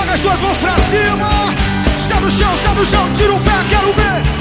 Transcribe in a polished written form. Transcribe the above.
Joga as duas mãos pra cima. Sai do chão, tira o pé, quero ver.